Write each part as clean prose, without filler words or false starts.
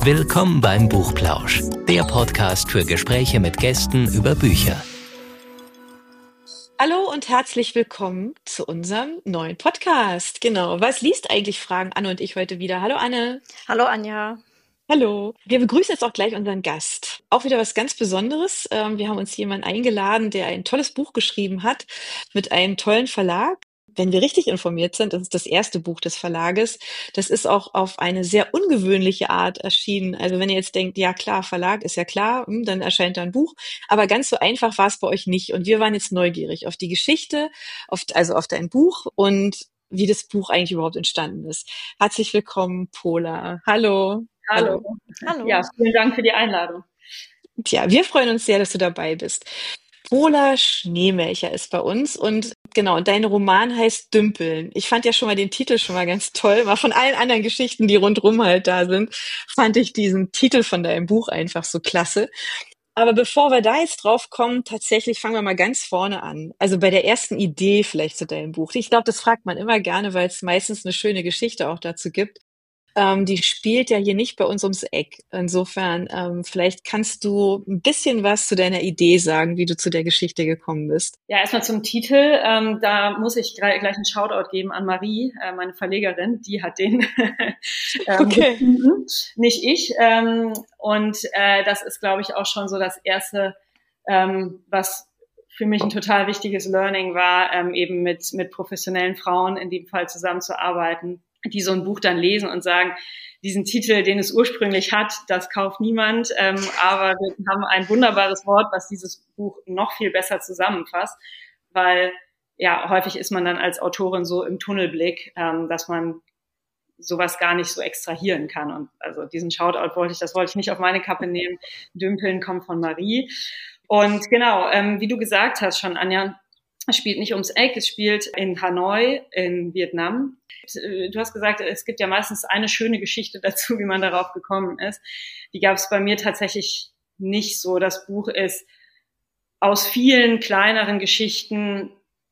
Willkommen beim Buchplausch, der Podcast für Gespräche mit Gästen über Bücher. Hallo und herzlich willkommen zu unserem neuen Podcast. Genau, was liest eigentlich, fragen Anne und ich heute wieder. Hallo Anne. Hallo Anja. Hallo. Wir begrüßen jetzt auch gleich unseren Gast. Auch wieder was ganz Besonderes. Wir haben uns jemanden eingeladen, der ein tolles Buch geschrieben hat mit einem tollen Verlag. Wenn wir richtig informiert sind, das ist das erste Buch des Verlages. Das ist auch auf eine sehr ungewöhnliche Art erschienen. Also wenn ihr jetzt denkt, ja klar, Verlag ist ja klar, dann erscheint da ein Buch. Aber ganz so einfach war es bei euch nicht. Und wir waren jetzt neugierig auf die Geschichte, also auf dein Buch und wie das Buch eigentlich überhaupt entstanden ist. Herzlich willkommen, Pola. Hallo. Hallo. Hallo. Ja, vielen Dank für die Einladung. Tja, wir freuen uns sehr, dass du dabei bist. Pola Schneemelcher ist bei uns und genau, dein Roman heißt Dümpeln. Ich fand ja schon mal den Titel schon mal ganz toll. Mal von allen anderen Geschichten, die rundrum halt da sind, fand ich diesen Titel von deinem Buch einfach so klasse. Aber bevor wir da jetzt drauf kommen, tatsächlich fangen wir mal ganz vorne an. Also bei der ersten Idee vielleicht zu deinem Buch. Ich glaube, das fragt man immer gerne, weil es meistens eine schöne Geschichte auch dazu gibt. Die spielt ja hier nicht bei uns ums Eck. Insofern, vielleicht kannst du ein bisschen was zu deiner Idee sagen, wie du zu der Geschichte gekommen bist. Ja, erstmal zum Titel. Da muss ich gleich einen Shoutout geben an Marie, meine Verlegerin. Die hat den Okay. nicht ich. Und das ist, glaube ich, auch schon so das Erste, was für mich ein total wichtiges Learning war, eben mit professionellen Frauen in dem Fall zusammenzuarbeiten, die so ein Buch dann lesen und sagen, diesen Titel, den es ursprünglich hat, das kauft niemand, aber wir haben ein wunderbares Wort, was dieses Buch noch viel besser zusammenfasst, weil ja häufig ist man dann als Autorin so im Tunnelblick, dass man sowas gar nicht so extrahieren kann. Und also diesen Shoutout wollte ich nicht auf meine Kappe nehmen. Dümpeln kommt von Marie. Und genau, wie du gesagt hast schon, Anja, es spielt nicht ums Eck, es spielt in Hanoi in Vietnam. Du hast gesagt, es gibt ja meistens eine schöne Geschichte dazu, wie man darauf gekommen ist. Die gab es bei mir tatsächlich nicht so. Das Buch ist aus vielen kleineren Geschichten,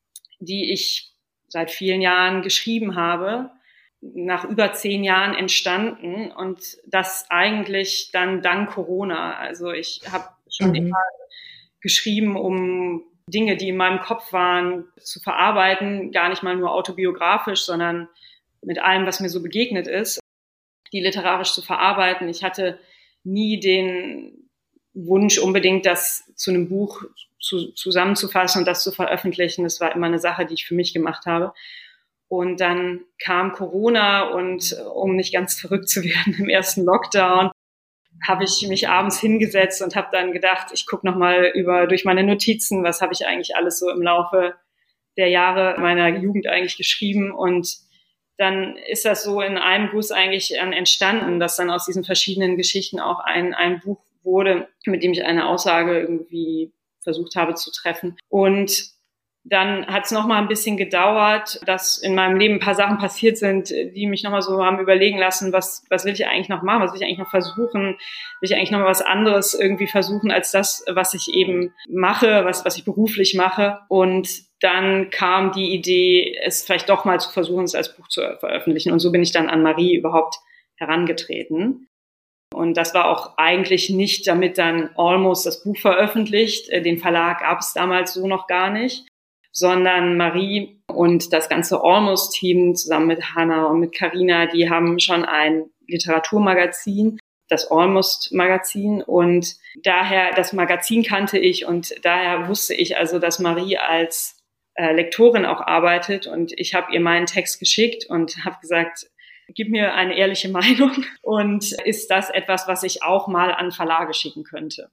die ich seit vielen Jahren geschrieben habe, nach über 10 Jahren entstanden und das eigentlich dann dank Corona. Also ich habe schon immer geschrieben, um Dinge, die in meinem Kopf waren, zu verarbeiten, gar nicht mal nur autobiografisch, sondern mit allem, was mir so begegnet ist, die literarisch zu verarbeiten. Ich hatte nie den Wunsch, unbedingt das zu einem Buch zusammenzufassen und das zu veröffentlichen. Das war immer eine Sache, die ich für mich gemacht habe. Und dann kam Corona und um nicht ganz verrückt zu werden im ersten Lockdown, habe ich mich abends hingesetzt und habe dann gedacht, ich gucke nochmal durch meine Notizen, was habe ich eigentlich alles so im Laufe der Jahre meiner Jugend eigentlich geschrieben. Und dann ist das so in einem Guss eigentlich entstanden, dass dann aus diesen verschiedenen Geschichten auch ein Buch wurde, mit dem ich eine Aussage irgendwie versucht habe zu treffen. Und dann hat es noch mal ein bisschen gedauert, dass in meinem Leben ein paar Sachen passiert sind, die mich noch mal so haben überlegen lassen, was will ich eigentlich noch machen, was will ich eigentlich noch versuchen, will ich eigentlich noch mal was anderes irgendwie versuchen als das, was ich eben mache, was ich beruflich mache. Und dann kam die Idee, es vielleicht doch mal zu versuchen, es als Buch zu veröffentlichen. Und so bin ich dann an Marie überhaupt herangetreten. Und das war auch eigentlich nicht damit dann Almost das Buch veröffentlicht. Den Verlag gab es damals so noch gar nicht, sondern Marie und das ganze Almost-Team zusammen mit Hannah und mit Carina, die haben schon ein Literaturmagazin, das Almost-Magazin, und daher, das Magazin kannte ich und daher wusste ich also, dass Marie als Lektorin auch arbeitet, und ich habe ihr meinen Text geschickt und habe gesagt, gib mir eine ehrliche Meinung, und ist das etwas, was ich auch mal an Verlage schicken könnte?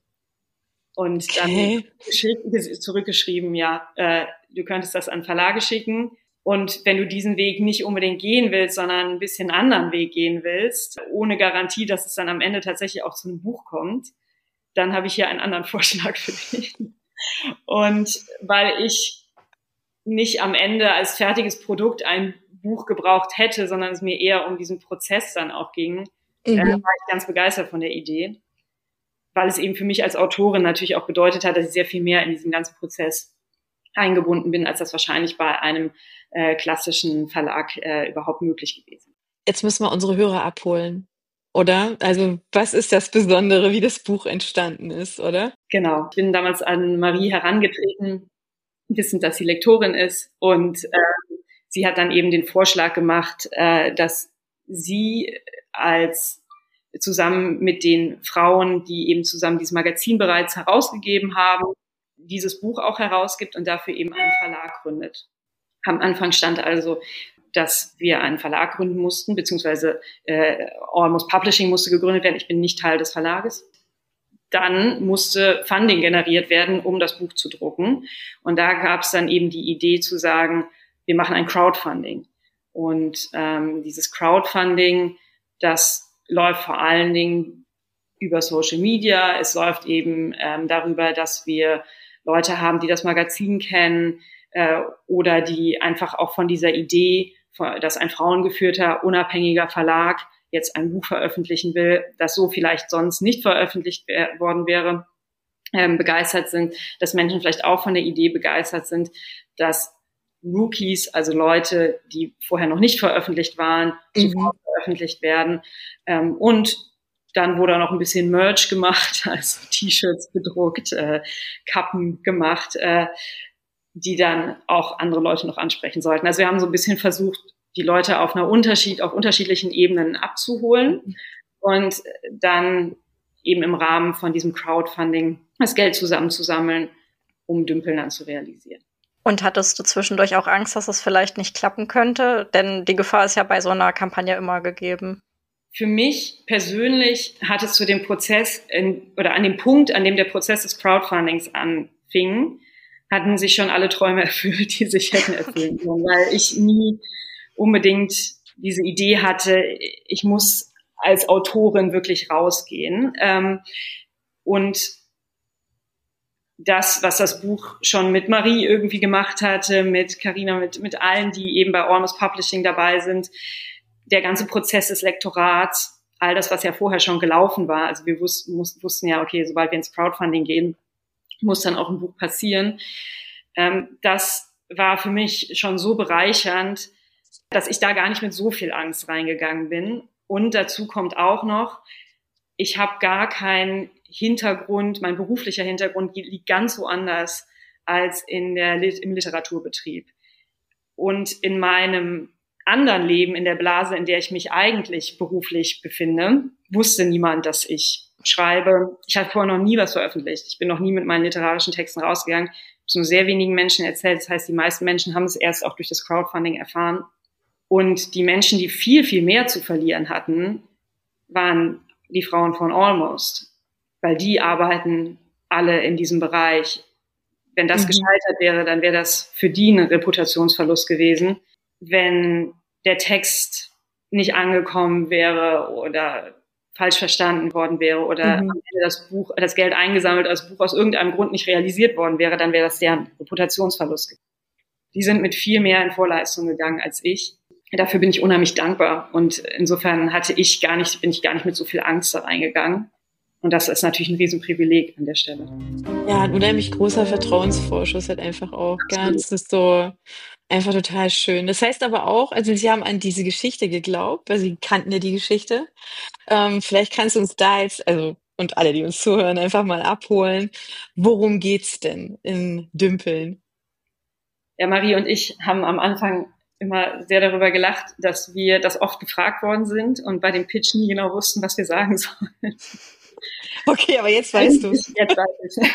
Und dann zurückgeschrieben, ja, du könntest das an Verlage schicken. Und wenn du diesen Weg nicht unbedingt gehen willst, sondern ein bisschen anderen Weg gehen willst, ohne Garantie, dass es dann am Ende tatsächlich auch zu einem Buch kommt, dann habe ich hier einen anderen Vorschlag für dich. Und weil ich nicht am Ende als fertiges Produkt ein Buch gebraucht hätte, sondern es mir eher um diesen Prozess dann auch ging, war ich ganz begeistert von der Idee, weil es eben für mich als Autorin natürlich auch bedeutet hat, dass ich sehr viel mehr in diesen ganzen Prozess eingebunden bin, als das wahrscheinlich bei einem klassischen Verlag überhaupt möglich gewesen. Jetzt müssen wir unsere Hörer abholen. oder? Also, was ist das Besondere, wie das Buch entstanden ist, oder? Genau. Ich bin damals an Marie herangetreten, wissend, dass sie Lektorin ist, und sie hat dann eben den Vorschlag gemacht, dass sie als zusammen mit den Frauen, die eben zusammen dieses Magazin bereits herausgegeben haben, dieses Buch auch herausgibt und dafür eben einen Verlag gründet. Am Anfang stand also, dass wir einen Verlag gründen mussten, beziehungsweise Almost Publishing musste gegründet werden. Ich bin nicht Teil des Verlages. Dann musste Funding generiert werden, um das Buch zu drucken. Und da gab es dann eben die Idee zu sagen, wir machen ein Crowdfunding. Und dieses Crowdfunding, das läuft vor allen Dingen über Social Media. Es läuft eben darüber, dass wir Leute haben, die das Magazin kennen, oder die einfach auch von dieser Idee, dass ein frauengeführter, unabhängiger Verlag jetzt ein Buch veröffentlichen will, das so vielleicht sonst nicht veröffentlicht worden wäre, begeistert sind, dass Menschen vielleicht auch von der Idee begeistert sind, dass Rookies, also Leute, die vorher noch nicht veröffentlicht waren, sofort veröffentlicht werden. Und dann wurde auch noch ein bisschen Merch gemacht, also T-Shirts gedruckt, Kappen gemacht, die dann auch andere Leute noch ansprechen sollten. Also wir haben so ein bisschen versucht, die Leute auf unterschiedlichen Ebenen abzuholen und dann eben im Rahmen von diesem Crowdfunding das Geld zusammenzusammeln, um Dümpeln dann zu realisieren. Und hattest du zwischendurch auch Angst, dass es vielleicht nicht klappen könnte? Denn die Gefahr ist ja bei so einer Kampagne immer gegeben. Für mich persönlich hat es zu dem Prozess oder an dem Punkt, an dem der Prozess des Crowdfundings anfing, hatten sich schon alle Träume erfüllt, die sich hätten erfüllen können, weil ich nie unbedingt diese Idee hatte, ich muss als Autorin wirklich rausgehen. Und das, was das Buch schon mit Marie irgendwie gemacht hatte, mit Carina, mit allen, die eben bei Almost Publishing dabei sind, der ganze Prozess des Lektorats, all das, was ja vorher schon gelaufen war. Also wir wussten ja, okay, sobald wir ins Crowdfunding gehen, muss dann auch ein Buch passieren. Das war für mich schon so bereichernd, dass ich da gar nicht mit so viel Angst reingegangen bin. Und dazu kommt auch noch, ich habe gar keinen Hintergrund, mein beruflicher Hintergrund liegt ganz woanders als im Literaturbetrieb. Und in meinem anderen Leben, in der Blase, in der ich mich eigentlich beruflich befinde, wusste niemand, dass ich schreibe. Ich habe vorher noch nie was veröffentlicht. Ich bin noch nie mit meinen literarischen Texten rausgegangen. Ich habe es nur sehr wenigen Menschen erzählt. Das heißt, die meisten Menschen haben es erst auch durch das Crowdfunding erfahren. Und die Menschen, die viel, viel mehr zu verlieren hatten, waren die Frauen von Almost. Weil die arbeiten alle in diesem Bereich. Wenn das gescheitert wäre, dann wäre das für die ein Reputationsverlust gewesen. Wenn der Text nicht angekommen wäre oder falsch verstanden worden wäre oder am Ende das Geld eingesammelt, das Buch aus irgendeinem Grund nicht realisiert worden wäre, dann wäre das deren Reputationsverlust. Die sind mit viel mehr in Vorleistung gegangen als ich. Dafür bin ich unheimlich dankbar und insofern bin ich gar nicht mit so viel Angst da reingegangen. Und das ist natürlich ein Riesenprivileg an der Stelle. Ja, ein unheimlich großer Vertrauensvorschuss halt einfach auch. Gell? Das ist so einfach total schön. Das heißt aber auch, also Sie haben an diese Geschichte geglaubt, weil Sie kannten ja die Geschichte. Vielleicht kannst du uns da jetzt, also und alle, die uns zuhören, einfach mal abholen. Worum geht's denn in Dümpeln? Ja, Marie und ich haben am Anfang immer sehr darüber gelacht, dass wir das oft gefragt worden sind und bei dem Pitch nie genau wussten, was wir sagen sollen. Okay, aber jetzt weißt du es. Jetzt weiß ich.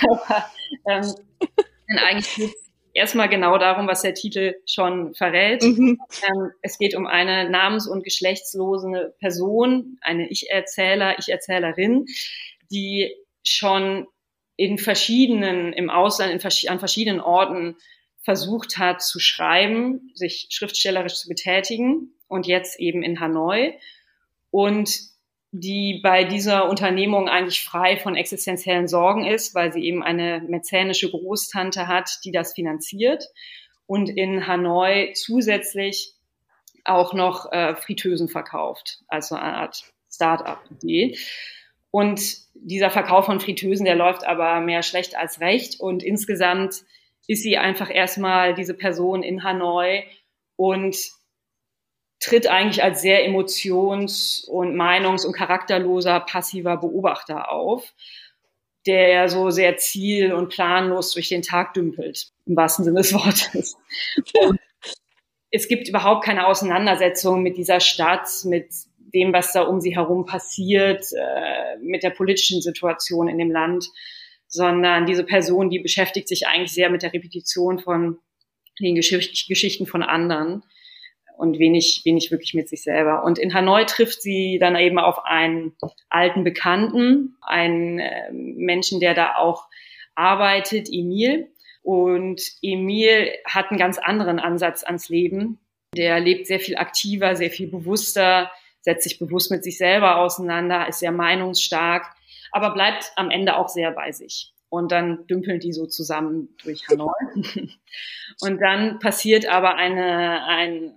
Denn eigentlich geht es erstmal genau darum, was der Titel schon verrät. Es geht um eine namens- und geschlechtslose Person, eine Ich-Erzählerin, die schon im Ausland, an verschiedenen Orten versucht hat zu schreiben, sich schriftstellerisch zu betätigen und jetzt eben in Hanoi und die bei dieser Unternehmung eigentlich frei von existenziellen Sorgen ist, weil sie eben eine mäzenische Großtante hat, die das finanziert und in Hanoi zusätzlich auch noch Fritteusen verkauft, also eine Art Start-up-Idee. Und dieser Verkauf von Fritteusen, der läuft aber mehr schlecht als recht und insgesamt ist sie einfach erstmal diese Person in Hanoi und tritt eigentlich als sehr emotions- und meinungs- und charakterloser, passiver Beobachter auf, der so sehr ziel- und planlos durch den Tag dümpelt, im wahrsten Sinne des Wortes. Und es gibt überhaupt keine Auseinandersetzung mit dieser Stadt, mit dem, was da um sie herum passiert, mit der politischen Situation in dem Land, sondern diese Person, die beschäftigt sich eigentlich sehr mit der Repetition von den Geschichten von anderen und wenig wirklich mit sich selber. Und in Hanoi trifft sie dann eben auf einen alten Bekannten, einen Menschen, der da auch arbeitet, Emil. Und Emil hat einen ganz anderen Ansatz ans Leben. Der lebt sehr viel aktiver, sehr viel bewusster, setzt sich bewusst mit sich selber auseinander, ist sehr meinungsstark, aber bleibt am Ende auch sehr bei sich. Und dann dümpeln die so zusammen durch Hanoi. Und dann passiert aber ein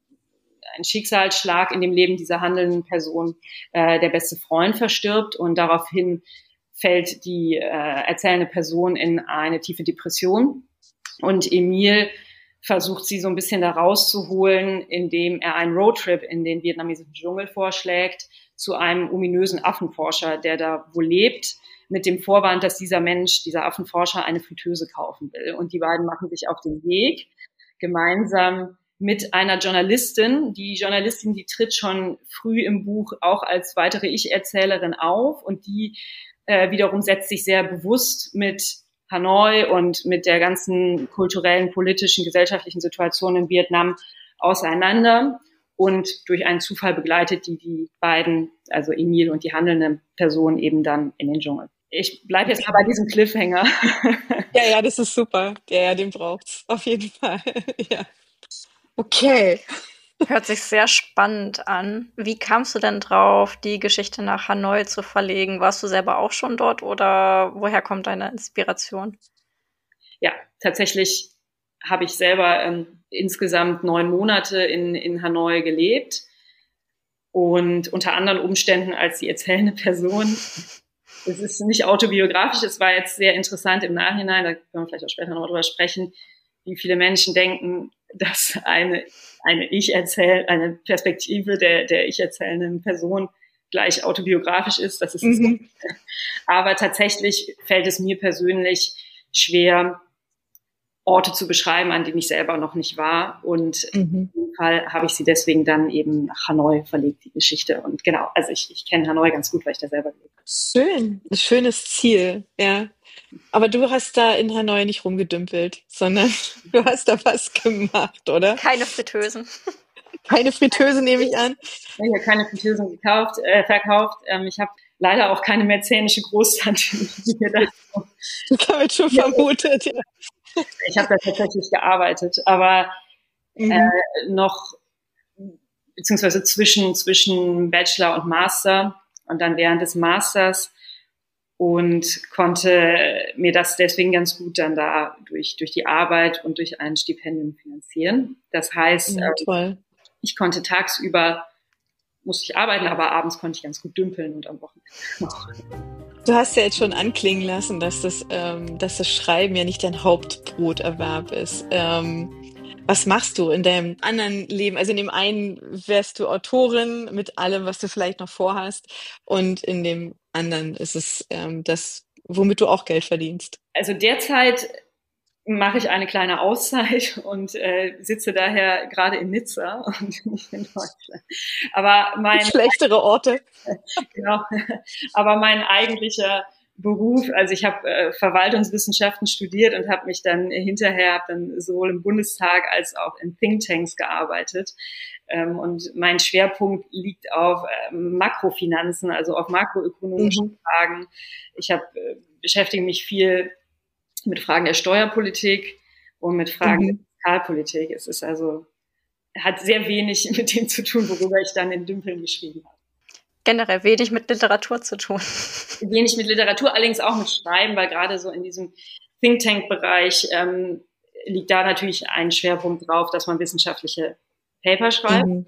Schicksalsschlag in dem Leben dieser handelnden Person. Der beste Freund verstirbt und daraufhin fällt die erzählende Person in eine tiefe Depression. Und Emil versucht sie so ein bisschen da rauszuholen, indem er einen Roadtrip in den vietnamesischen Dschungel vorschlägt zu einem ominösen Affenforscher, der da wohl lebt, mit dem Vorwand, dass dieser Mensch, dieser Affenforscher, eine Fritteuse kaufen will. Und die beiden machen sich auf den Weg, gemeinsam mit einer Journalistin. Die Journalistin, die tritt schon früh im Buch auch als weitere Ich-Erzählerin auf und die wiederum setzt sich sehr bewusst mit Hanoi und mit der ganzen kulturellen, politischen, gesellschaftlichen Situation in Vietnam auseinander. Und durch einen Zufall begleitet die beiden, also Emil und die handelnde Person, eben dann in den Dschungel. Ich bleibe jetzt mal bei diesem Cliffhanger. Ja, das ist super. Ja, den braucht's. Auf jeden Fall. Ja. Okay. Hört sich sehr spannend an. Wie kamst du denn drauf, die Geschichte nach Hanoi zu verlegen? Warst du selber auch schon dort oder woher kommt deine Inspiration? Ja, tatsächlich habe ich selber insgesamt 9 Monate in Hanoi gelebt und unter anderen Umständen als die erzählende Person. Es ist nicht autobiografisch, es war jetzt sehr interessant im Nachhinein, da können wir vielleicht auch später noch drüber sprechen, wie viele Menschen denken, dass eine Perspektive der ich erzählenden Person gleich autobiografisch ist. Das ist es nicht. Aber tatsächlich fällt es mir persönlich schwer, Orte zu beschreiben, an denen ich selber noch nicht war. Und in dem Fall habe ich sie deswegen dann eben nach Hanoi verlegt, die Geschichte. Und genau, also ich kenne Hanoi ganz gut, weil ich da selber lebe. Schön, ein schönes Ziel, ja. Aber du hast da in Hanoi nicht rumgedümpelt, sondern du hast da was gemacht, oder? Keine Fritteusen. Keine Fritteuse, nehme ich an. Ich habe keine Fritteusen verkauft. Ich habe leider auch keine mäzenische Großtante, die mir das so. Ich habe jetzt schon vermutet, ja. Ich habe da tatsächlich gearbeitet, aber noch, beziehungsweise zwischen Bachelor und Master und dann während des Masters und konnte mir das deswegen ganz gut dann da durch die Arbeit und durch ein Stipendium finanzieren. Das heißt, toll. Ich konnte tagsüber, musste ich arbeiten, aber abends konnte ich ganz gut dümpeln und am Wochenende noch. Du hast ja jetzt schon anklingen lassen, dass das Schreiben ja nicht dein Hauptbroterwerb ist. Was machst du in deinem anderen Leben? Also in dem einen wärst du Autorin mit allem, was du vielleicht noch vorhast, und in dem anderen ist es das, womit du auch Geld verdienst. Also derzeit mache ich eine kleine Auszeit und sitze daher gerade in Nizza und nicht in Deutschland. Aber schlechtere Orte. Genau. Aber mein eigentlicher Beruf, also ich habe Verwaltungswissenschaften studiert und habe mich dann hinterher sowohl im Bundestag als auch in Thinktanks gearbeitet. Und mein Schwerpunkt liegt auf Makrofinanzen, also auf makroökonomischen Fragen. Ich beschäftige mich viel mit Fragen der Steuerpolitik und mit Fragen der Fiskalpolitik. Es ist also, hat sehr wenig mit dem zu tun, worüber ich dann in Dümpeln geschrieben habe. Generell wenig mit Literatur zu tun. Wenig mit Literatur, allerdings auch mit Schreiben, weil gerade so in diesem Think Tank-Bereich liegt da natürlich ein Schwerpunkt drauf, dass man wissenschaftliche Paper schreibt.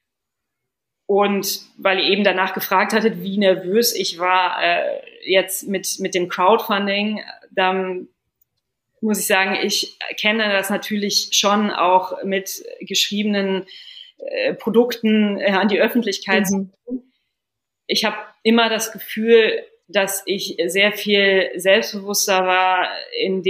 Und weil ihr eben danach gefragt hattet, wie nervös ich war jetzt mit dem Crowdfunding, dann muss ich sagen, ich kenne das natürlich schon auch mit geschriebenen Produkten an die Öffentlichkeit zu bringen. Ich habe immer das Gefühl, dass ich sehr viel selbstbewusster war im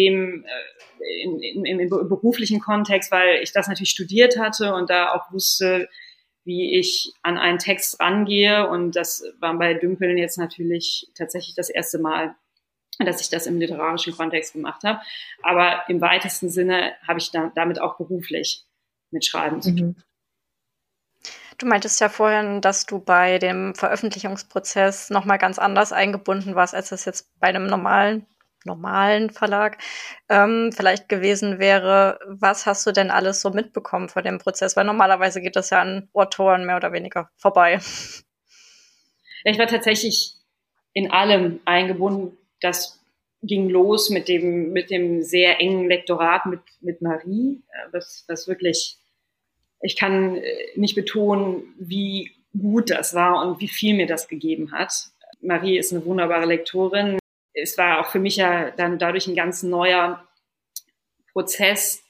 beruflichen Kontext, weil ich das natürlich studiert hatte und da auch wusste, wie ich an einen Text rangehe. Und das war bei Dümpeln jetzt natürlich tatsächlich das erste Mal, dass ich das im literarischen Kontext gemacht habe. Aber im weitesten Sinne habe ich damit auch beruflich mit Schreiben zu tun. Du meintest ja vorhin, dass du bei dem Veröffentlichungsprozess nochmal ganz anders eingebunden warst, als das jetzt bei einem normalen Verlag vielleicht gewesen wäre. Was hast du denn alles so mitbekommen von dem Prozess? Weil normalerweise geht das ja an Autoren mehr oder weniger vorbei. Ja, ich war tatsächlich in allem eingebunden. Das ging los mit dem sehr engen Lektorat mit Marie, was wirklich, ich kann nicht betonen, wie gut das war und wie viel mir das gegeben hat. Marie ist eine wunderbare Lektorin. Es war auch für mich ja dann dadurch ein ganz neuer Prozess,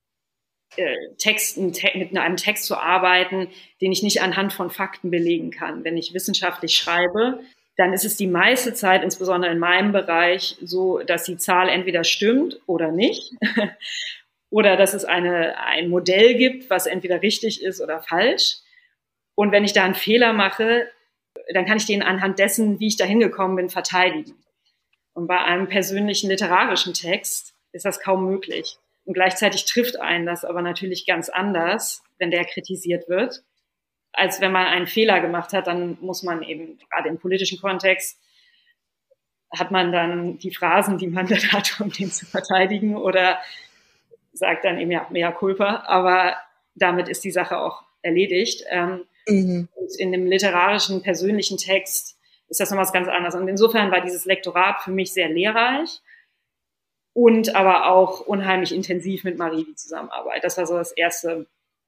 mit einem Text zu arbeiten, den ich nicht anhand von Fakten belegen kann. Wenn ich wissenschaftlich schreibe, dann ist es die meiste Zeit, insbesondere in meinem Bereich, so, dass die Zahl entweder stimmt oder nicht. Oder dass es ein Modell gibt, was entweder richtig ist oder falsch. Und wenn ich da einen Fehler mache, dann kann ich den anhand dessen, wie ich da hingekommen bin, verteidigen. Und bei einem persönlichen literarischen Text ist das kaum möglich. Und gleichzeitig trifft einen das aber natürlich ganz anders, wenn der kritisiert wird, als wenn man einen Fehler gemacht hat. Dann muss man eben, gerade im politischen Kontext, hat man dann die Phrasen, die man dann hat, um den zu verteidigen, oder sagt dann eben, ja, mea culpa, aber damit ist die Sache auch erledigt. Und in dem literarischen, persönlichen Text ist das noch was ganz anderes. Und insofern war dieses Lektorat für mich sehr lehrreich und aber auch unheimlich intensiv mit Marie die Zusammenarbeit. Das war so das Erste,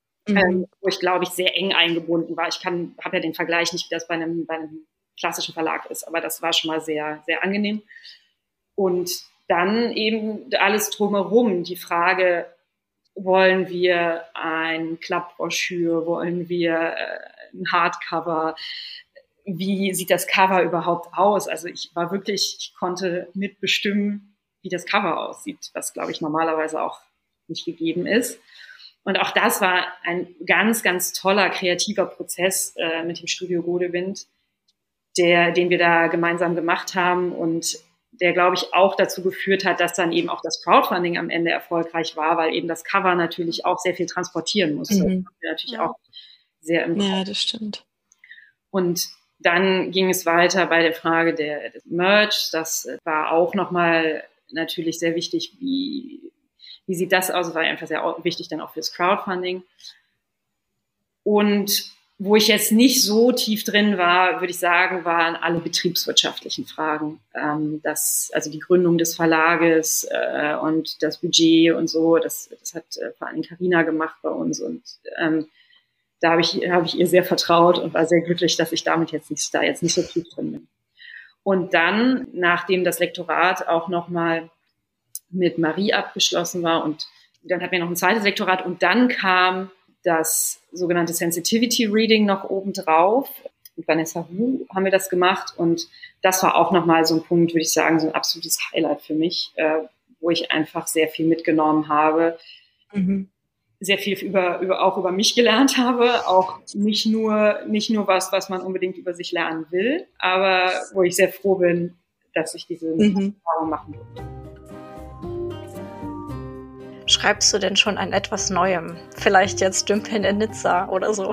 wo ich, glaube ich, sehr eng eingebunden war. Ich habe ja den Vergleich nicht, wie das bei einem klassischen Verlag ist, aber das war schon mal sehr, sehr angenehm. Und dann eben alles drumherum, die Frage, wollen wir ein Klappbroschüre, wollen wir ein Hardcover, wie sieht das Cover überhaupt aus? Also ich konnte mitbestimmen, wie das Cover aussieht, was, glaube ich, normalerweise auch nicht gegeben ist. Und auch das war ein ganz, ganz toller, kreativer Prozess mit dem Studio Godewind, den wir da gemeinsam gemacht haben und der, glaube ich, auch dazu geführt hat, dass dann eben auch das Crowdfunding am Ende erfolgreich war, weil eben das Cover natürlich auch sehr viel transportieren musste. Das haben wir natürlich auch sehr im Kopf. Ja, das stimmt. Und dann ging es weiter bei der Frage des Merch. Das war auch nochmal natürlich sehr wichtig, wie sieht das aus? Das war einfach sehr wichtig dann auch fürs Crowdfunding. Und wo ich jetzt nicht so tief drin war, würde ich sagen, waren alle betriebswirtschaftlichen Fragen. Also die Gründung des Verlages und das Budget und so, das hat vor allem Carina gemacht bei uns. Und da habe ich ihr sehr vertraut und war sehr glücklich, dass ich damit jetzt nicht so tief drin bin. Und dann, nachdem das Lektorat auch nochmal mit Marie abgeschlossen war und dann hatten wir noch ein zweites Lektorat und dann kam das sogenannte Sensitivity Reading noch obendrauf. Mit Vanessa Hu haben wir das gemacht und das war auch nochmal so ein Punkt, würde ich sagen, so ein absolutes Highlight für mich, wo ich einfach sehr viel mitgenommen habe, sehr viel auch über mich gelernt habe, auch nicht nur was man unbedingt über sich lernen will, aber wo ich sehr froh bin, dass ich diese Erfahrung machen durfte. Schreibst du denn schon an etwas Neuem? Vielleicht jetzt Dümpeln in Nizza oder so?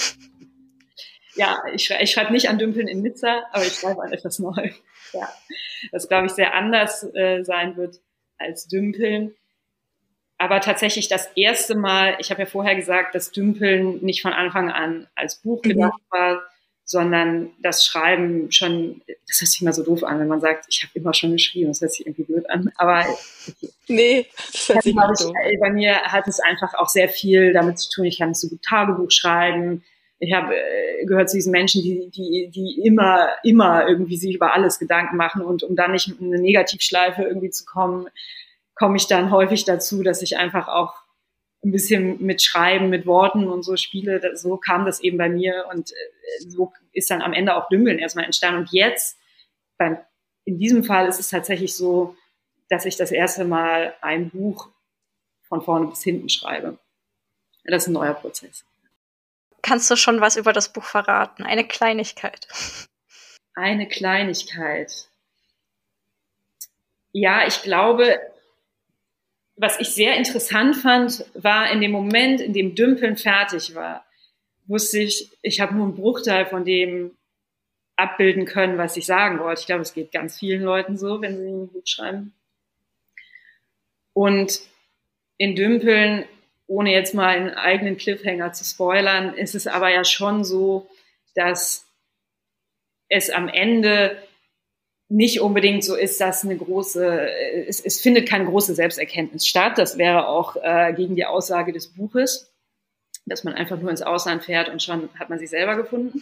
Ja, ich schreibe nicht an Dümpeln in Nizza, aber ich schreibe an etwas Neuem. Ja, das, glaube ich, sehr anders sein wird als Dümpeln. Aber tatsächlich das erste Mal, ich habe ja vorher gesagt, dass Dümpeln nicht von Anfang an als Buch gedacht war, sondern das Schreiben schon, das hört sich immer so doof an, wenn man sagt, ich habe immer schon geschrieben, das hört sich irgendwie blöd an, aber okay. Nee, das hört sich nicht doof. Bei mir hat es einfach auch sehr viel damit zu tun, ich kann nicht so gut Tagebuch schreiben, ich habe gehört zu diesen Menschen, die immer irgendwie sich über alles Gedanken machen und um dann nicht in eine Negativschleife irgendwie zu kommen, komme ich dann häufig dazu, dass ich einfach auch ein bisschen mit Schreiben, mit Worten und so spiele. So kam das eben bei mir und so ist dann am Ende auch Dümpeln erstmal entstanden. Und jetzt, in diesem Fall ist es tatsächlich so, dass ich das erste Mal ein Buch von vorne bis hinten schreibe. Das ist ein neuer Prozess. Kannst du schon was über das Buch verraten? Eine Kleinigkeit. Eine Kleinigkeit. Ja, ich glaube, was ich sehr interessant fand, war in dem Moment, in dem Dümpeln fertig war, wusste ich habe nur einen Bruchteil von dem abbilden können, was ich sagen wollte. Ich glaube, es geht ganz vielen Leuten so, wenn sie ein Buch schreiben. Und in Dümpeln, ohne jetzt mal einen eigenen Cliffhanger zu spoilern, ist es aber ja schon so, dass es am Ende nicht unbedingt so ist, dass es findet keine große Selbsterkenntnis statt. Das wäre auch gegen die Aussage des Buches, dass man einfach nur ins Ausland fährt und schon hat man sich selber gefunden.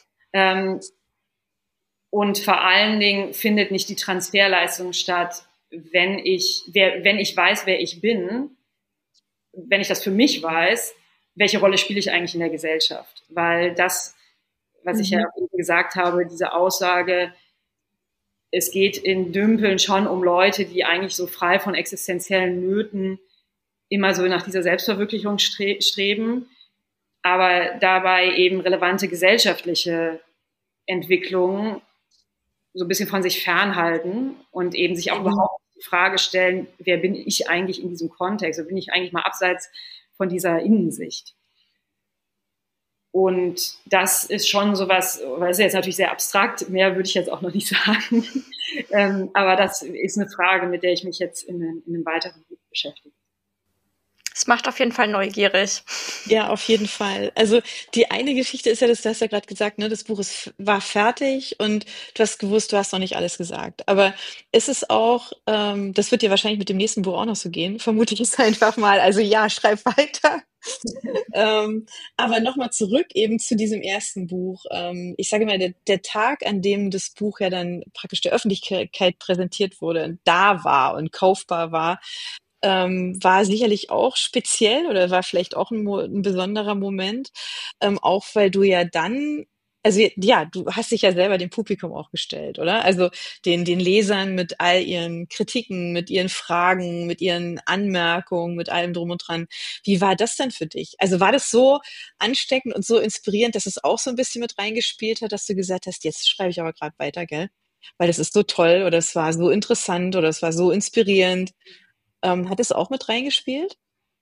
Und vor allen Dingen findet nicht die Transferleistung statt, wenn ich weiß, wer ich bin, wenn ich das für mich weiß, welche Rolle spiele ich eigentlich in der Gesellschaft? Weil das, was ich ja eben gesagt habe, diese Aussage, es geht in Dümpeln schon um Leute, die eigentlich so frei von existenziellen Nöten immer so nach dieser Selbstverwirklichung streben, aber dabei eben relevante gesellschaftliche Entwicklungen so ein bisschen von sich fernhalten und eben sich auch überhaupt die Frage stellen, wer bin ich eigentlich in diesem Kontext? Oder bin ich eigentlich mal abseits von dieser Innensicht? Und das ist schon sowas, weil es ist jetzt natürlich sehr abstrakt, mehr würde ich jetzt auch noch nicht sagen. Aber das ist eine Frage, mit der ich mich jetzt in einem weiteren Buch beschäftige. Es macht auf jeden Fall neugierig. Ja, auf jeden Fall. Also die eine Geschichte ist ja, du hast ja gerade gesagt, ne, das Buch war fertig und du hast gewusst, du hast noch nicht alles gesagt. Aber ist es auch, das wird dir wahrscheinlich mit dem nächsten Buch auch noch so gehen, vermute ich es einfach mal. Also ja, schreib weiter. Aber nochmal zurück eben zu diesem ersten Buch. Ich sage mal, der Tag, an dem das Buch ja dann praktisch der Öffentlichkeit präsentiert wurde, da war und kaufbar war sicherlich auch speziell oder war vielleicht auch ein besonderer Moment, auch weil du ja dann, also ja, du hast dich ja selber dem Publikum auch gestellt, oder? Also den Lesern mit all ihren Kritiken, mit ihren Fragen, mit ihren Anmerkungen, mit allem drum und dran. Wie war das denn für dich? Also war das so ansteckend und so inspirierend, dass es auch so ein bisschen mit reingespielt hat, dass du gesagt hast, jetzt schreibe ich aber gerade weiter, gell? Weil das ist so toll oder es war so interessant oder es war so inspirierend. Hat es auch mit reingespielt?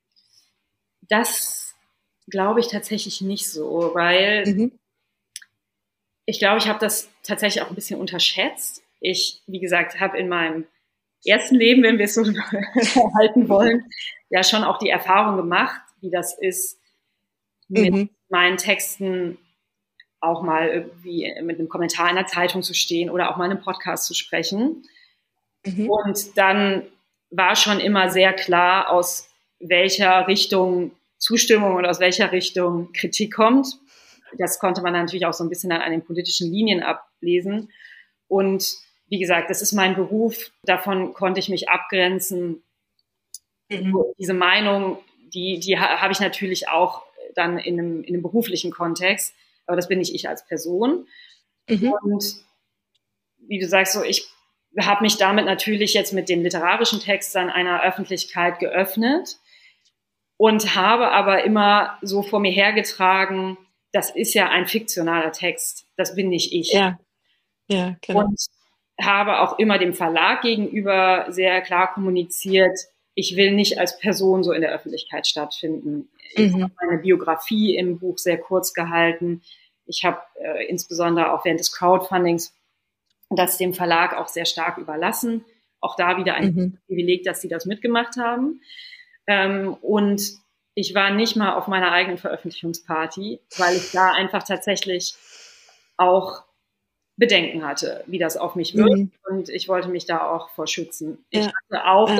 Das glaube ich tatsächlich nicht so, weil ich glaube, ich habe das tatsächlich auch ein bisschen unterschätzt. Ich, wie gesagt, habe in meinem ersten Leben, wenn wir es so halten wollen, ja schon auch die Erfahrung gemacht, wie das ist, mit meinen Texten auch mal irgendwie mit einem Kommentar in der Zeitung zu stehen oder auch mal in einem Podcast zu sprechen. Und dann war schon immer sehr klar, aus welcher Richtung Zustimmung und aus welcher Richtung Kritik kommt. Das konnte man natürlich auch so ein bisschen an den politischen Linien ablesen. Und wie gesagt, das ist mein Beruf. Davon konnte ich mich abgrenzen. Diese Meinung, die habe ich natürlich auch dann in einem beruflichen Kontext. Aber das bin nicht ich als Person. Und wie du sagst, so ich habe mich damit natürlich jetzt mit den literarischen Texten einer Öffentlichkeit geöffnet und habe aber immer so vor mir hergetragen, das ist ja ein fiktionaler Text, das bin nicht ich. Ja, genau. Und habe auch immer dem Verlag gegenüber sehr klar kommuniziert, ich will nicht als Person so in der Öffentlichkeit stattfinden. Ich habe meine Biografie im Buch sehr kurz gehalten. Ich habe insbesondere auch während des Crowdfundings das dem Verlag auch sehr stark überlassen. Auch da wieder ein Privileg, dass sie das mitgemacht haben. Und ich war nicht mal auf meiner eigenen Veröffentlichungsparty, weil ich da einfach tatsächlich auch Bedenken hatte, wie das auf mich wirkt. Und ich wollte mich da auch vor schützen. Ich hatte auch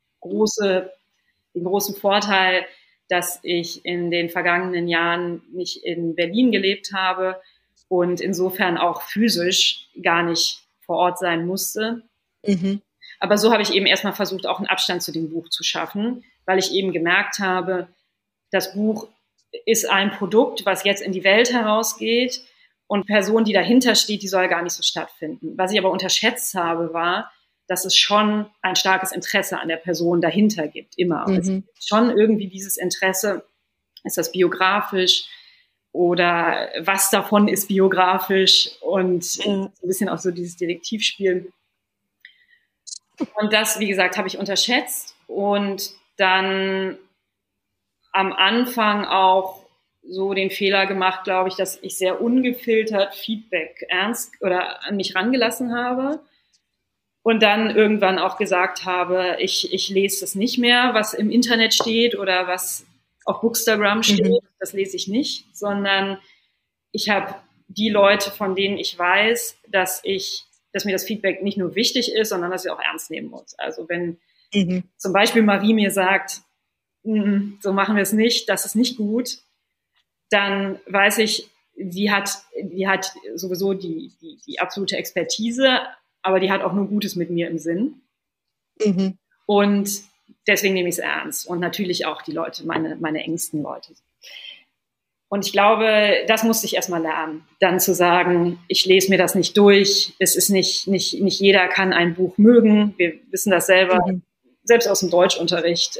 den großen Vorteil, dass ich in den vergangenen Jahren nicht in Berlin gelebt habe und insofern auch physisch gar nicht vor Ort sein musste. Aber so habe ich eben erstmal versucht, auch einen Abstand zu dem Buch zu schaffen, weil ich eben gemerkt habe, das Buch ist ein Produkt, was jetzt in die Welt herausgeht und Person, die dahinter steht, die soll gar nicht so stattfinden. Was ich aber unterschätzt habe, war, dass es schon ein starkes Interesse an der Person dahinter gibt, immer. Es gibt schon irgendwie dieses Interesse, ist das biografisch oder was davon ist biografisch und ein bisschen auch so dieses Detektivspiel. Und das, wie gesagt, habe ich unterschätzt und dann am Anfang auch so den Fehler gemacht, glaube ich, dass ich sehr ungefiltert Feedback ernst oder an mich rangelassen habe und dann irgendwann auch gesagt habe, ich lese das nicht mehr, was im Internet steht oder was auf Bookstagram steht, das lese ich nicht, sondern ich habe die Leute, von denen ich weiß, dass mir das Feedback nicht nur wichtig ist, sondern dass ich auch ernst nehmen muss. Also wenn zum Beispiel Marie mir sagt, so machen wir es nicht, das ist nicht gut, dann weiß ich, die hat sowieso die absolute Expertise, aber die hat auch nur Gutes mit mir im Sinn. Und deswegen nehme ich es ernst. Und natürlich auch die Leute, meine engsten Leute. Und ich glaube, das musste ich erstmal lernen, dann zu sagen, ich lese mir das nicht durch. Es ist nicht jeder kann ein Buch mögen. Wir wissen das selber, selbst aus dem Deutschunterricht,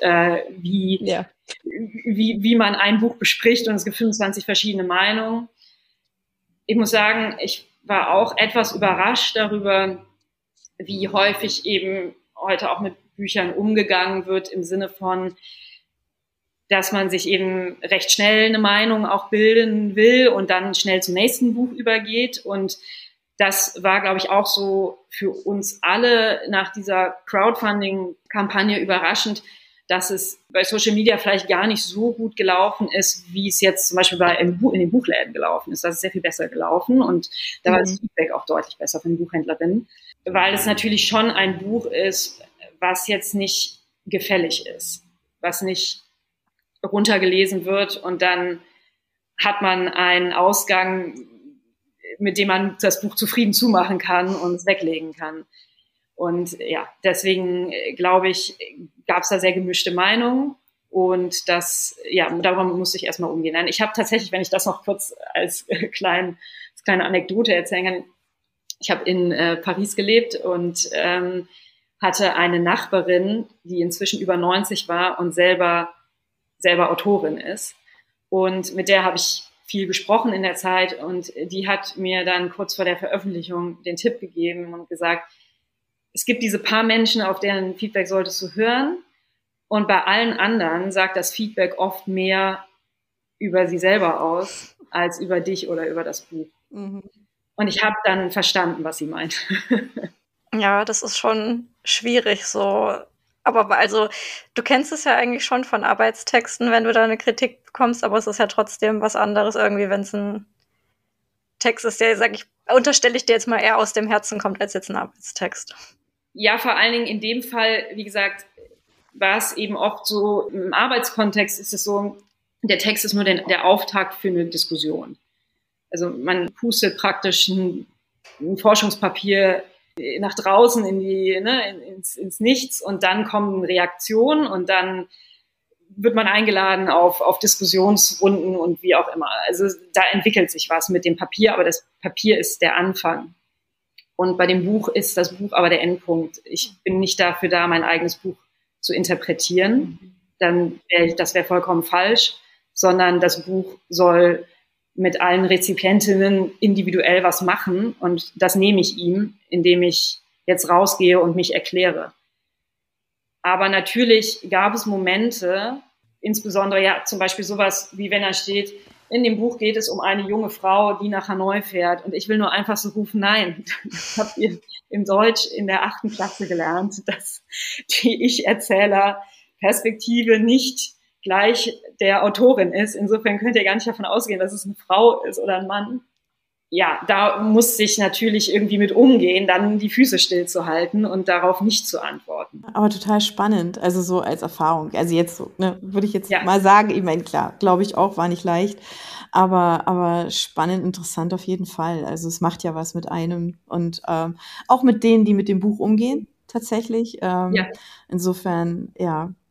wie man ein Buch bespricht. Und es gibt 25 verschiedene Meinungen. Ich muss sagen, ich war auch etwas überrascht darüber, wie häufig eben heute auch mit Büchern umgegangen wird im Sinne von, dass man sich eben recht schnell eine Meinung auch bilden will und dann schnell zum nächsten Buch übergeht. Und das war, glaube ich, auch so für uns alle nach dieser Crowdfunding-Kampagne überraschend, dass es bei Social Media vielleicht gar nicht so gut gelaufen ist, wie es jetzt zum Beispiel in den Buchläden gelaufen ist. Das ist sehr viel besser gelaufen und da war das Feedback auch deutlich besser von den Buchhändlerinnen, weil es natürlich schon ein Buch ist, was jetzt nicht gefällig ist, was nicht runtergelesen wird und dann hat man einen Ausgang, mit dem man das Buch zufrieden zumachen kann und es weglegen kann. Und ja, deswegen glaube ich, gab es da sehr gemischte Meinungen und darüber musste ich erstmal umgehen. Ich habe tatsächlich, wenn ich das noch kurz als kleine Anekdote erzählen kann, ich habe in Paris gelebt und hatte eine Nachbarin, die inzwischen über 90 war und selber Autorin ist. Und mit der habe ich viel gesprochen in der Zeit und die hat mir dann kurz vor der Veröffentlichung den Tipp gegeben und gesagt, es gibt diese paar Menschen, auf deren Feedback solltest du hören und bei allen anderen sagt das Feedback oft mehr über sie selber aus, als über dich oder über das Buch. Und ich habe dann verstanden, was sie meint. Ja, das ist schon schwierig so. Aber also, du kennst es ja eigentlich schon von Arbeitstexten, wenn du da eine Kritik bekommst, aber es ist ja trotzdem was anderes irgendwie, wenn es ein Text ist, der, unterstelle ich dir jetzt mal eher aus dem Herzen kommt, als jetzt ein Arbeitstext. Ja, vor allen Dingen in dem Fall, wie gesagt, war es eben oft so, im Arbeitskontext ist es so, der Text ist nur der Auftakt für eine Diskussion. Also man pustet praktisch ein Forschungspapier nach draußen ins Nichts und dann kommen Reaktionen und dann wird man eingeladen auf Diskussionsrunden und wie auch immer. Also da entwickelt sich was mit dem Papier, aber das Papier ist der Anfang. Und bei dem Buch ist das Buch aber der Endpunkt. Ich bin nicht dafür da, mein eigenes Buch zu interpretieren. Das wäre vollkommen falsch, sondern das Buch soll mit allen Rezipientinnen individuell was machen und das nehme ich ihm, indem ich jetzt rausgehe und mich erkläre. Aber natürlich gab es Momente, insbesondere ja zum Beispiel sowas, wie wenn da steht, in dem Buch geht es um eine junge Frau, die nach Hanoi fährt und ich will nur einfach so rufen, nein, das habt ihr im Deutsch in der 8. Klasse gelernt, dass die Ich-Erzähler-Perspektive nicht gleich der Autorin ist. Insofern könnt ihr gar nicht davon ausgehen, dass es eine Frau ist oder ein Mann. Ja, da musste ich natürlich irgendwie mit umgehen, dann die Füße stillzuhalten und darauf nicht zu antworten. Aber total spannend, also so als Erfahrung. Also jetzt so, würde ich jetzt mal sagen, ich meine, klar, glaube ich auch, war nicht leicht, aber spannend, interessant auf jeden Fall. Also es macht ja was mit einem und auch mit denen, die mit dem Buch umgehen, tatsächlich. Insofern, ja.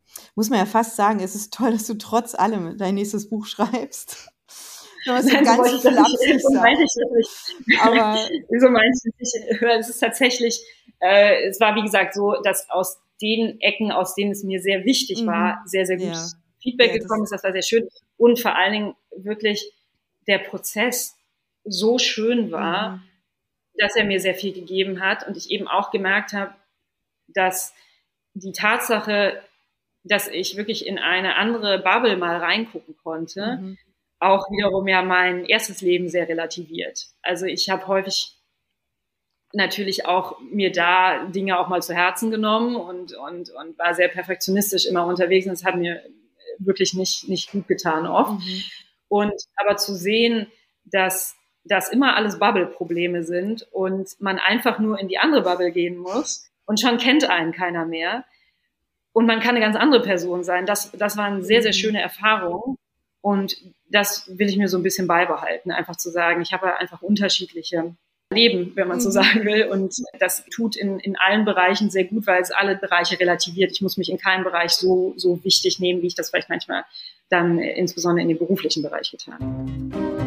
Muss man ja fast sagen, es ist toll, dass du trotz allem dein nächstes Buch schreibst. Nein, so wollte ich das nicht, so meinte ich das nicht. Aber so meinte ich das nicht. Es ist tatsächlich, es war wie gesagt so, dass aus den Ecken, aus denen es mir sehr wichtig war, sehr, sehr gutes Feedback gekommen ist. Das war sehr schön. Und vor allen Dingen wirklich der Prozess so schön war, dass er mir sehr viel gegeben hat und ich eben auch gemerkt habe, dass die Tatsache, dass ich wirklich in eine andere Bubble mal reingucken konnte, auch wiederum ja mein erstes Leben sehr relativiert. Also ich habe häufig natürlich auch mir da Dinge auch mal zu Herzen genommen und war sehr perfektionistisch immer unterwegs und das hat mir wirklich nicht gut getan oft. Und aber zu sehen, dass das immer alles Bubble-Probleme sind und man einfach nur in die andere Bubble gehen muss und schon kennt einen keiner mehr und man kann eine ganz andere Person sein. Das war eine sehr, sehr schöne Erfahrung und das will ich mir so ein bisschen beibehalten, einfach zu sagen, ich habe einfach unterschiedliche Leben, wenn man so sagen will. Und das tut in allen Bereichen sehr gut, weil es alle Bereiche relativiert. Ich muss mich in keinem Bereich so wichtig nehmen, wie ich das vielleicht manchmal dann insbesondere in dem beruflichen Bereich getan habe.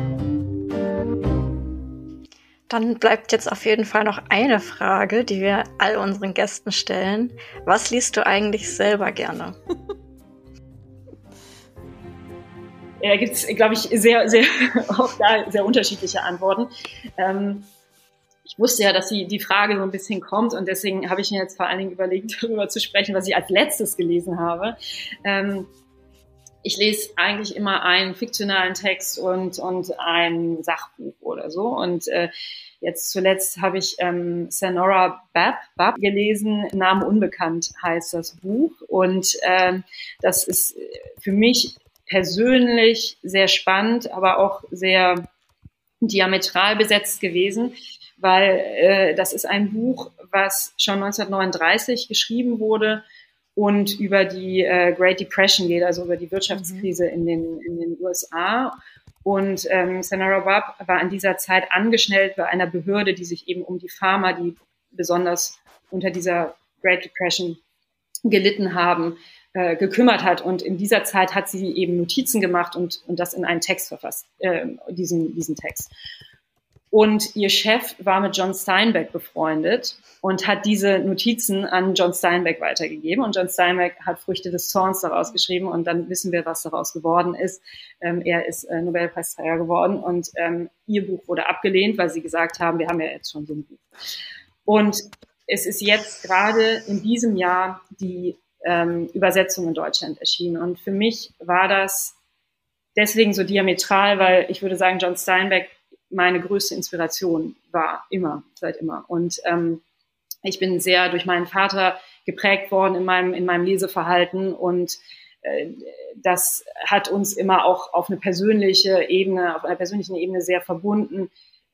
Dann bleibt jetzt auf jeden Fall noch eine Frage, die wir all unseren Gästen stellen. Was liest du eigentlich selber gerne? Da gibt es, glaube ich, sehr, sehr, auch da sehr unterschiedliche Antworten. Ich wusste ja, dass die Frage so ein bisschen kommt und deswegen habe ich mir jetzt vor allen Dingen überlegt, darüber zu sprechen, was ich als letztes gelesen habe. Ich lese eigentlich immer einen fiktionalen Text und ein Sachbuch oder so. Und jetzt zuletzt habe ich Senora Bab gelesen. Name unbekannt heißt das Buch. Und das ist für mich persönlich sehr spannend, aber auch sehr diametral besetzt gewesen, weil das ist ein Buch, was schon 1939 geschrieben wurde und über die Great Depression geht, also über die Wirtschaftskrise in den USA. Und Senora Bab war in dieser Zeit angestellt bei einer Behörde, die sich eben um die Farmer, die besonders unter dieser Great Depression gelitten haben, gekümmert hat. Und in dieser Zeit hat sie eben Notizen gemacht und das in einen Text verfasst, diesen Text. Und ihr Chef war mit John Steinbeck befreundet und hat diese Notizen an John Steinbeck weitergegeben. Und John Steinbeck hat Früchte des Zorns daraus geschrieben und dann wissen wir, was daraus geworden ist. Er ist Nobelpreisträger geworden und ihr Buch wurde abgelehnt, weil sie gesagt haben, wir haben ja jetzt schon so ein Buch. Und es ist jetzt gerade in diesem Jahr die Übersetzung in Deutschland erschienen. Und für mich war das deswegen so diametral, weil ich würde sagen, John Steinbeck meine größte Inspiration war, seit immer. Und ich bin sehr durch meinen Vater geprägt worden in meinem Leseverhalten und das hat uns immer auch auf einer persönlichen Ebene sehr verbunden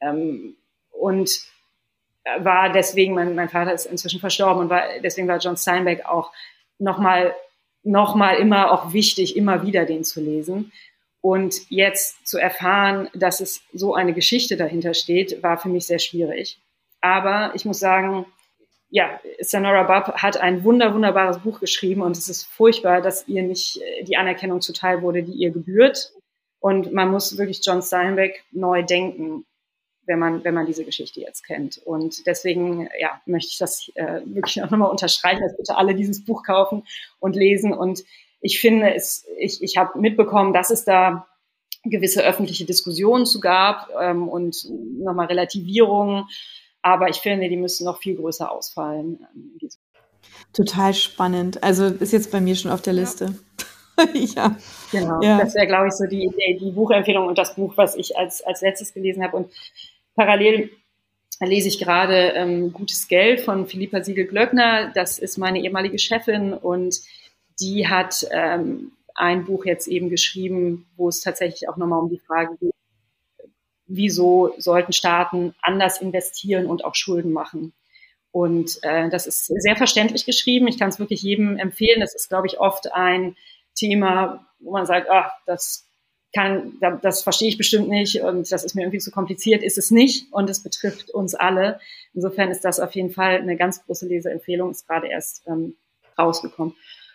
und war deswegen, mein Vater ist inzwischen verstorben und deswegen war John Steinbeck auch noch mal immer auch wichtig, immer wieder den zu lesen. Und jetzt zu erfahren, dass es so eine Geschichte dahinter steht, war für mich sehr schwierig. Aber ich muss sagen, ja, Senora Bab hat ein wunderbares Buch geschrieben und es ist furchtbar, dass ihr nicht die Anerkennung zuteil wurde, die ihr gebührt. Und man muss wirklich John Steinbeck neu denken, wenn man diese Geschichte jetzt kennt. Und deswegen, ja, möchte ich das wirklich auch nochmal unterstreichen, dass bitte alle dieses Buch kaufen und lesen. Und ich finde, ich habe mitbekommen, dass es da gewisse öffentliche Diskussionen zu gab und nochmal Relativierungen. Aber ich finde, die müssen noch viel größer ausfallen. Total spannend. Also ist jetzt bei mir schon auf der Liste. Ja. Genau, ja. Das wäre, glaube ich, so die Buchempfehlung und das Buch, was ich als letztes gelesen habe. Und parallel lese ich gerade Gutes Geld von Philippa Siegel-Glöckner. Das ist meine ehemalige Chefin und die hat ein Buch jetzt eben geschrieben, wo es tatsächlich auch nochmal um die Frage geht, wieso sollten Staaten anders investieren und auch Schulden machen. Und das ist sehr verständlich geschrieben. Ich kann es wirklich jedem empfehlen. Das ist, glaube ich, oft ein Thema, wo man sagt, das verstehe ich bestimmt nicht und das ist mir irgendwie zu kompliziert. Ist es nicht und es betrifft uns alle. Insofern ist das auf jeden Fall eine ganz große Leseempfehlung, ist gerade erst rausgekommen.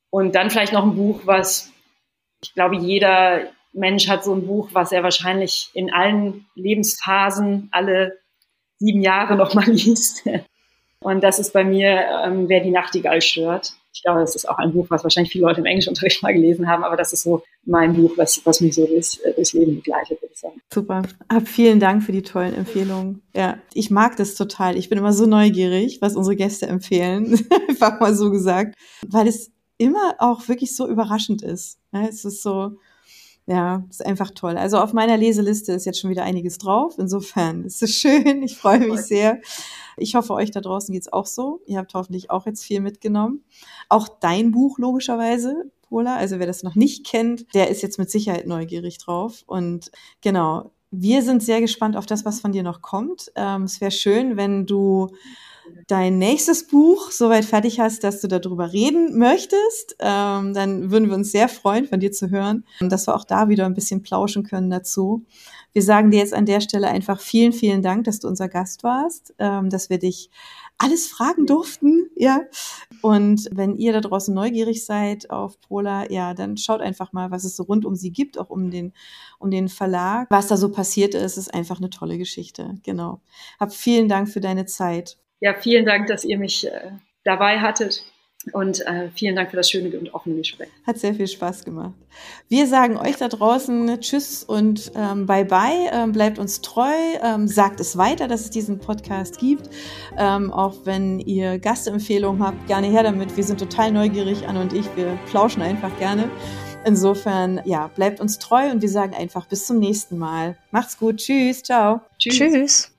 Und dann vielleicht noch ein Buch, was, ich glaube, jeder Mensch hat so ein Buch, was er wahrscheinlich in allen Lebensphasen alle 7 Jahre noch mal liest. Und das ist bei mir Wer die Nachtigall stört. Ich glaube, das ist auch ein Buch, was wahrscheinlich viele Leute im Englischunterricht mal gelesen haben, aber das ist so mein Buch, was mich so durchs Leben begleitet, würde ich sagen. Super. Vielen Dank für die tollen Empfehlungen. Ja, ich mag das total. Ich bin immer so neugierig, was unsere Gäste empfehlen. Einfach mal so gesagt. Weil es immer auch wirklich so überraschend ist. Es ist so, ja, ist einfach toll. Also auf meiner Leseliste ist jetzt schon wieder einiges drauf. Insofern ist es schön. Ich freue mich sehr. Ich hoffe, euch da draußen geht's auch so. Ihr habt hoffentlich auch jetzt viel mitgenommen. Auch dein Buch logischerweise, Pola. Also wer das noch nicht kennt, der ist jetzt mit Sicherheit neugierig drauf. Und genau, wir sind sehr gespannt auf das, was von dir noch kommt. Es wäre schön, wenn du dein nächstes Buch soweit fertig hast, dass du darüber reden möchtest. Dann würden wir uns sehr freuen, von dir zu hören, dass wir auch da wieder ein bisschen plauschen können dazu. Wir sagen dir jetzt an der Stelle einfach vielen, vielen Dank, dass du unser Gast warst, dass wir dich alles fragen durften, ja. Und wenn ihr da draußen neugierig seid auf Pola, ja, dann schaut einfach mal, was es so rund um sie gibt, auch um den Verlag. Was da so passiert ist einfach eine tolle Geschichte, genau. Hab vielen Dank für deine Zeit. Ja, vielen Dank, dass ihr mich dabei hattet. Und vielen Dank für das schöne und offene Gespräch. Hat sehr viel Spaß gemacht. Wir sagen euch da draußen Tschüss und Bye-bye. Bleibt uns treu. Sagt es weiter, dass es diesen Podcast gibt. Auch wenn ihr Gastempfehlungen habt, gerne her damit. Wir sind total neugierig, Anne und ich. Wir plauschen einfach gerne. Insofern, ja, bleibt uns treu und wir sagen einfach bis zum nächsten Mal. Macht's gut. Tschüss. Ciao. Tschüss.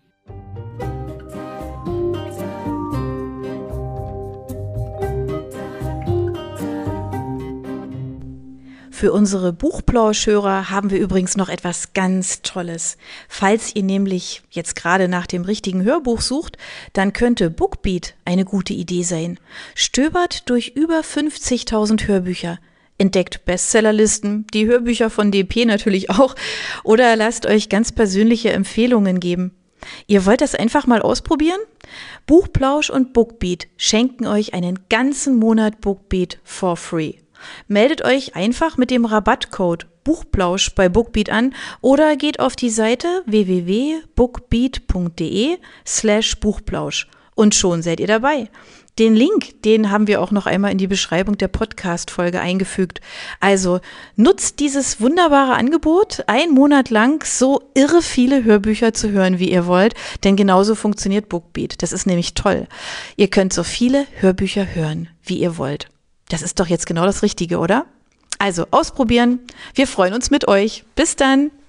Für unsere Buchplauschhörer haben wir übrigens noch etwas ganz Tolles. Falls ihr nämlich jetzt gerade nach dem richtigen Hörbuch sucht, dann könnte Bookbeat eine gute Idee sein. Stöbert durch über 50.000 Hörbücher. Entdeckt Bestsellerlisten, die Hörbücher von DP natürlich auch, oder lasst euch ganz persönliche Empfehlungen geben. Ihr wollt das einfach mal ausprobieren? Buchplausch und Bookbeat schenken euch einen ganzen Monat Bookbeat for free. Meldet euch einfach mit dem Rabattcode Buchplausch bei Bookbeat an oder geht auf die Seite www.bookbeat.de/Buchplausch und schon seid ihr dabei. Den Link, den haben wir auch noch einmal in die Beschreibung der Podcast-Folge eingefügt. Also nutzt dieses wunderbare Angebot, 1 Monat lang so irre viele Hörbücher zu hören, wie ihr wollt, denn genauso funktioniert Bookbeat. Das ist nämlich toll. Ihr könnt so viele Hörbücher hören, wie ihr wollt. Das ist doch jetzt genau das Richtige, oder? Also ausprobieren. Wir freuen uns mit euch. Bis dann.